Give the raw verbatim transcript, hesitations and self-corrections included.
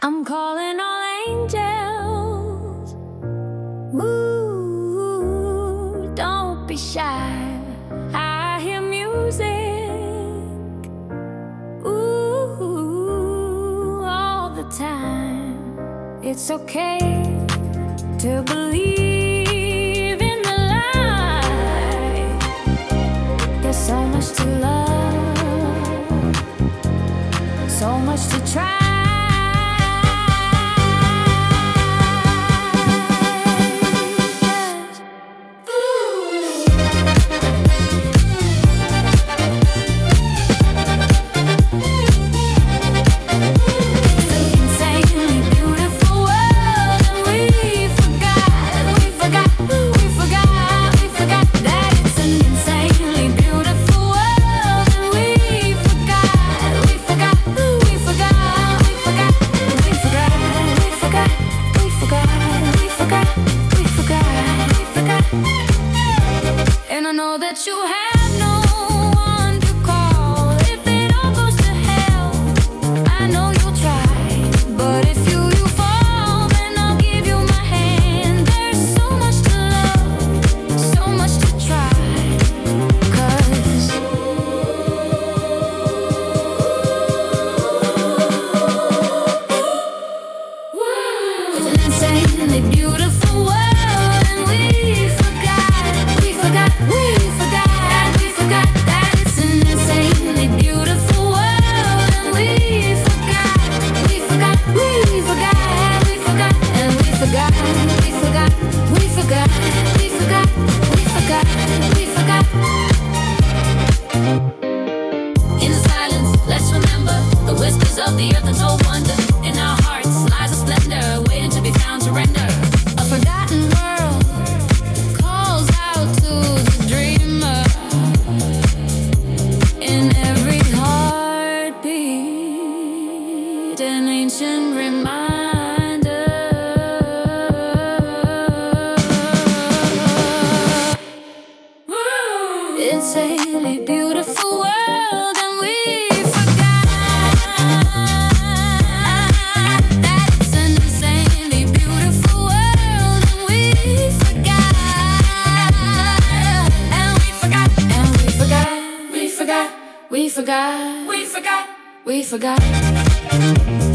I'm calling all angels. Ooh, don't be shy. I hear music. Ooh, all the time. It's okay to believe in the light. There's so much to love, so much to try. And I know that you have no one to call if it all goes to hell. I know you'll try, but if you, you fall, then I'll give you my hand. There's so much to love, so much to try. Cause it's an insanely beautiful world. Of the earth, that's no wonder. In our hearts lies a splendor, waiting to be found to render. A forgotten world calls out to the dreamer. In every heartbeat, an ancient reminder. Insanely beautiful world, and we We forgot, we forgot, we forgot.